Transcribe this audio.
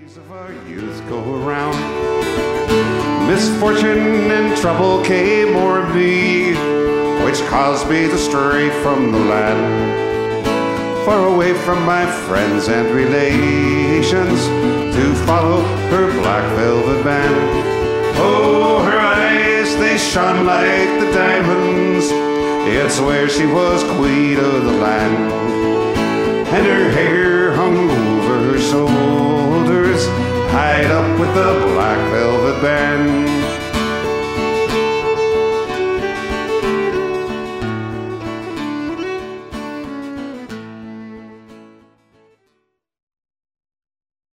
Of our youth go around. Misfortune and trouble came o'er me, which caused me to stray from the land, far away from my friends and relations, to follow her black velvet band. Oh, her eyes, they shone like the diamonds, it's where she was queen of the land, and her hair hung over her shoulders, tied up with the black velvet band.